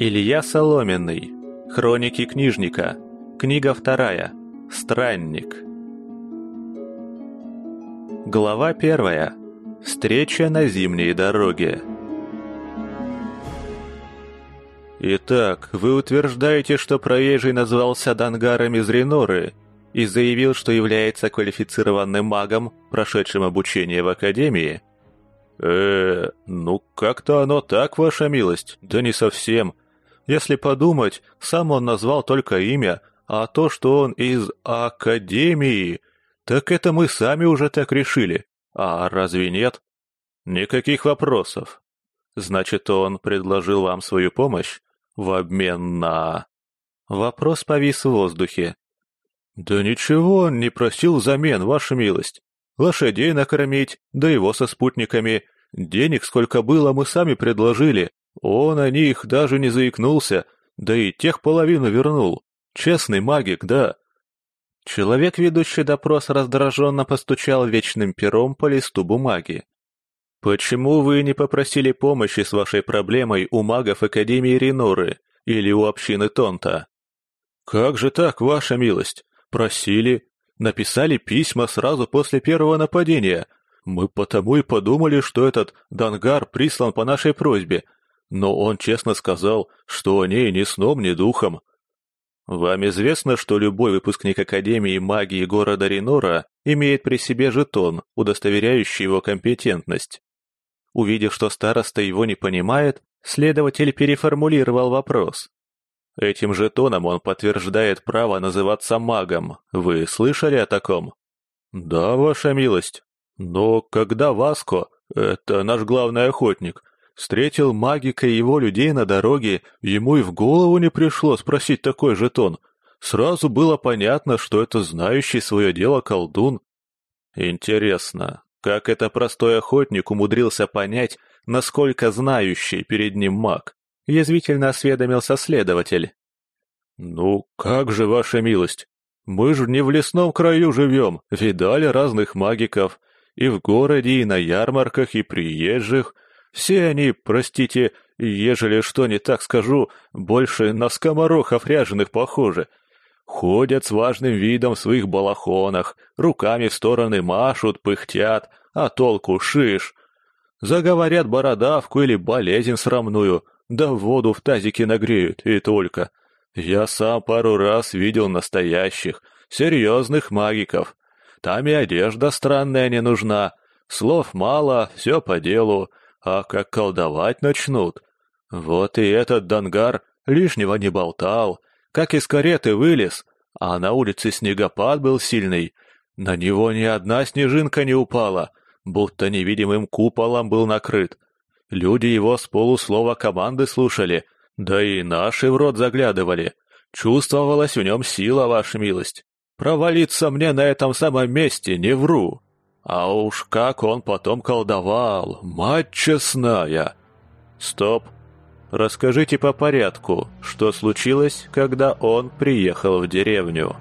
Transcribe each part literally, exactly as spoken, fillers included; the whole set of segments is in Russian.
Илья Соломенный. Хроники книжника. Книга вторая. Странник. Глава первая. Встреча на зимней дороге. Итак, вы утверждаете, что проезжий назвался Дангаром из Реноры и заявил, что является квалифицированным магом, прошедшим обучение в Академии? э ну как-то оно так, ваша милость, да не совсем. Если подумать, сам он назвал только имя, а то, что он из Академии, так это мы сами уже так решили. А разве нет? Никаких вопросов. Значит, он предложил вам свою помощь в обмен на... Вопрос повис в воздухе. Да ничего он не просил взамен, ваша милость. Лошадей накормить, да его со спутниками. Денег сколько было, мы сами предложили. Он о них даже не заикнулся, да и тех половину вернул. Честный магик, да. Человек, ведущий допрос, раздраженно постучал вечным пером по листу бумаги. «Почему вы не попросили помощи с вашей проблемой у магов Академии Реноры или у общины Тонта?» «Как же так, ваша милость? Просили. Написали письма сразу после первого нападения. Мы потому и подумали, что этот Дангар прислан по нашей просьбе, но он честно сказал, что о ней ни сном, ни духом». «Вам известно, что любой выпускник Академии магии города Ренора имеет при себе жетон, удостоверяющий его компетентность?» Увидев, что староста его не понимает, следователь переформулировал вопрос. «Этим жетоном он подтверждает право называться магом. Вы слышали о таком?» «Да, ваша милость. Но когда Васко, это наш главный охотник, встретил магика и его людей на дороге, ему и в голову не пришло спросить такой жетон. Сразу было понятно, что это знающий свое дело колдун». «Интересно, как это простой охотник умудрился понять, насколько знающий перед ним маг?» — язвительно осведомился следователь. «Ну, как же, ваша милость, мы же не в лесном краю живем, видали разных магиков, и в городе, и на ярмарках, и приезжих. Все они, простите, ежели что не так скажу, больше на скоморохов ряженых похожи. Ходят с важным видом в своих балахонах, руками в стороны машут, пыхтят, а толку шиш. Заговорят бородавку или болезнь срамную, да воду в тазике нагреют, и только. Я сам пару раз видел настоящих, серьезных магиков. Там и одежда странная не нужна, слов мало, все по делу, а как колдовать начнут. Вот и этот Дангар лишнего не болтал, как из кареты вылез, а на улице снегопад был сильный. На него ни одна снежинка не упала, будто невидимым куполом был накрыт. Люди его с полуслова команды слушали, да и наши в рот заглядывали. Чувствовалась в нем сила, ваша милость. Провалиться мне на этом самом месте, не вру. А уж как он потом колдовал, мать честная. Стоп. Расскажите по порядку, что случилось, когда он приехал в деревню.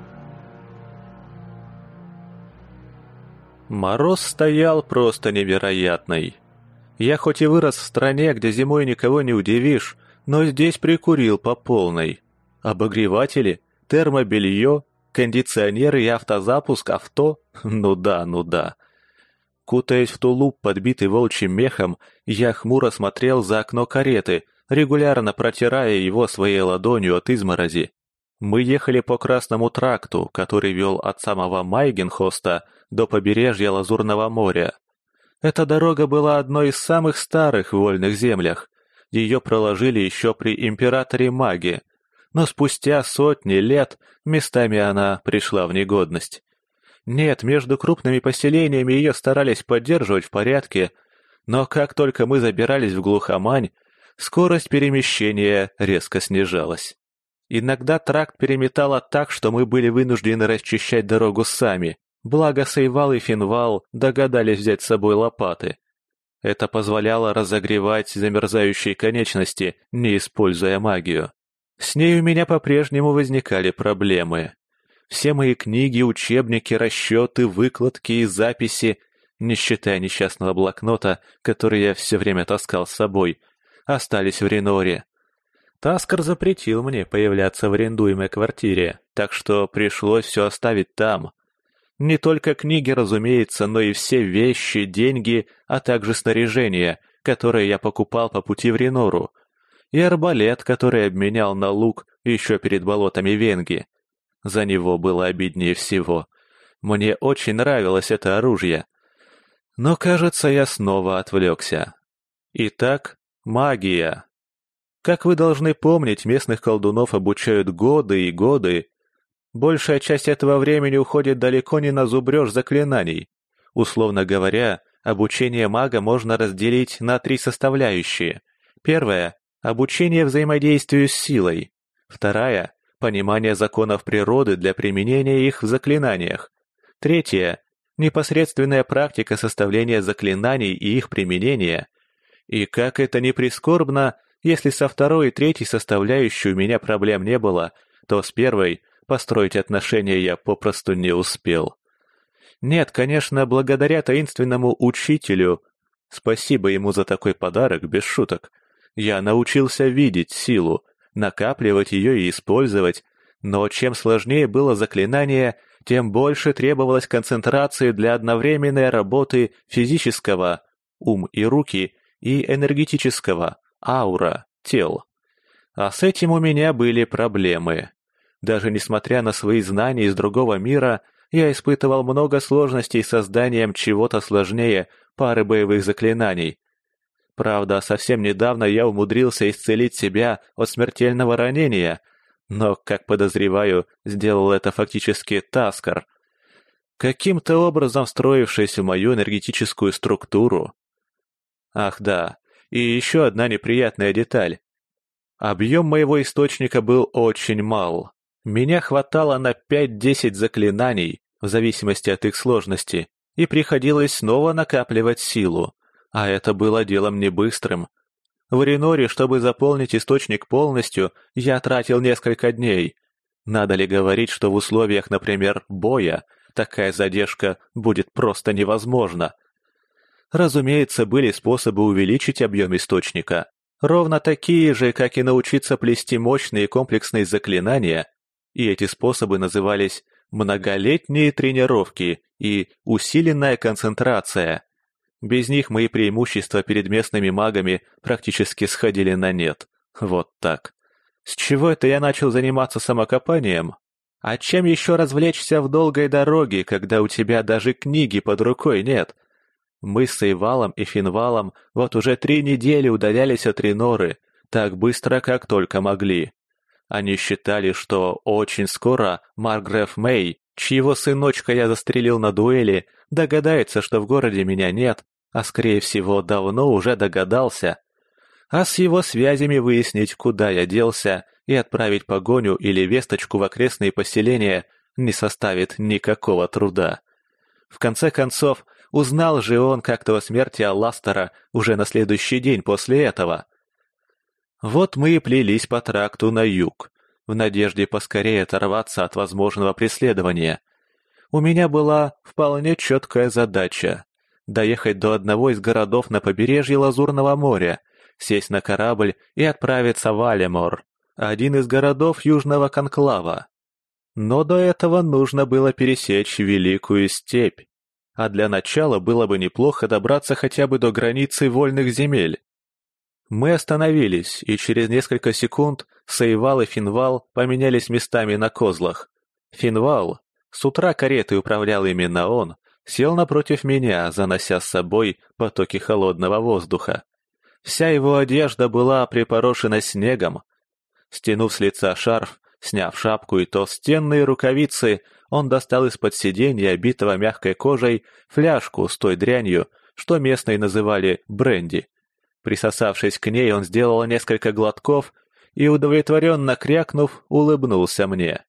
Мороз стоял просто невероятный. Я хоть и вырос в стране, где зимой никого не удивишь, но здесь прикурил по полной. Обогреватели, термобелье, кондиционеры и автозапуск авто? Ну да, ну да. Кутаясь в тулуп, подбитый волчьим мехом, я хмуро смотрел за окно кареты, регулярно протирая его своей ладонью от изморози. Мы ехали по Красному тракту, который вел от самого Майгенхоста до побережья Лазурного моря. Эта дорога была одной из самых старых в вольных землях. Ее проложили еще при императоре Маге, но спустя сотни лет местами она пришла в негодность. Нет, между крупными поселениями ее старались поддерживать в порядке, но как только мы забирались в глухомань, скорость перемещения резко снижалась. Иногда тракт переметало так, что мы были вынуждены расчищать дорогу сами, благо Сейвал и Финвал догадались взять с собой лопаты. Это позволяло разогревать замерзающие конечности, не используя магию. С ней у меня по-прежнему возникали проблемы. Все мои книги, учебники, расчеты, выкладки и записи, не считая несчастного блокнота, который я все время таскал с собой, остались в Реноре. Таскар запретил мне появляться в арендуемой квартире, так что пришлось все оставить там. Не только книги, разумеется, но и все вещи, деньги, а также снаряжение, которое я покупал по пути в Ренору, и арбалет, который обменял на лук еще перед болотами Венги. За него было обиднее всего. Мне очень нравилось это оружие. Но, кажется, я снова отвлекся. Итак, магия. Как вы должны помнить, местных колдунов обучают годы и годы. Большая часть этого времени уходит далеко не на зубрёж заклинаний. Условно говоря, обучение мага можно разделить на три составляющие. Первая – обучение взаимодействию с силой. Вторая – понимание законов природы для применения их в заклинаниях. Третья – непосредственная практика составления заклинаний и их применения. И как это ни прискорбно, если со второй и третьей составляющей у меня проблем не было, то с первой построить отношения я попросту не успел. Нет, конечно, благодаря таинственному учителю, спасибо ему за такой подарок, без шуток, я научился видеть силу, накапливать ее и использовать, но чем сложнее было заклинание, тем больше требовалось концентрации для одновременной работы физического, ум и руки, и энергетического, аура, тел. А с этим у меня были проблемы. Даже несмотря на свои знания из другого мира, я испытывал много сложностей с созданием чего-то сложнее пары боевых заклинаний. Правда, совсем недавно я умудрился исцелить себя от смертельного ранения, но, как подозреваю, сделал это фактически Таскар, каким-то образом встроившись в мою энергетическую структуру. Ах да, и еще одна неприятная деталь. Объем моего источника был очень мал. Меня хватало на пять-десять заклинаний, в зависимости от их сложности, и приходилось снова накапливать силу, а это было делом не быстрым. В Реноре, чтобы заполнить источник полностью, я тратил несколько дней. Надо ли говорить, что в условиях, например, боя, такая задержка будет просто невозможна? Разумеется, были способы увеличить объем источника, ровно такие же, как и научиться плести мощные комплексные заклинания, и эти способы назывались «многолетние тренировки» и «усиленная концентрация». Без них мои преимущества перед местными магами практически сходили на нет. Вот так. С чего это я начал заниматься самокопанием? А чем еще развлечься в долгой дороге, когда у тебя даже книги под рукой нет? Мы с Эйвалом и Финвалом вот уже три недели удалялись от Реноры, так быстро, как только могли. Они считали, что очень скоро Маргреф Мэй, чьего сыночка я застрелил на дуэли, догадается, что в городе меня нет, а скорее всего давно уже догадался. А с его связями выяснить, куда я делся, и отправить погоню или весточку в окрестные поселения не составит никакого труда. В конце концов, узнал же он как-то о смерти Алластера уже на следующий день после этого. Вот мы и плелись по тракту на юг, в надежде поскорее оторваться от возможного преследования. У меня была вполне четкая задача — доехать до одного из городов на побережье Лазурного моря, сесть на корабль и отправиться в Алемор, один из городов Южного Конклава. Но до этого нужно было пересечь Великую Степь, а для начала было бы неплохо добраться хотя бы до границы вольных земель. Мы остановились, и через несколько секунд Сейвал и Финвал поменялись местами на козлах. Финвал, с утра каретой управлял именно он, сел напротив меня, занося с собой потоки холодного воздуха. Вся его одежда была припорошена снегом. Стянув с лица шарф, сняв шапку и толстенные рукавицы, он достал из-под сиденья, обитого мягкой кожей, фляжку с той дрянью, что местные называли бренди. Присосавшись к ней, он сделал несколько глотков и, удовлетворенно крякнув, улыбнулся мне.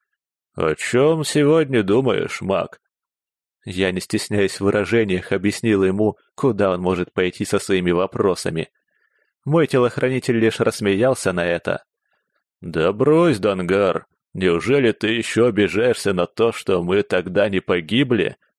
«О чем сегодня думаешь, маг?» Я, не стесняясь в выражениях, объяснил ему, куда он может пойти со своими вопросами. Мой телохранитель лишь рассмеялся на это. «Да брось, Дангар, неужели ты еще обижаешься на то, что мы тогда не погибли,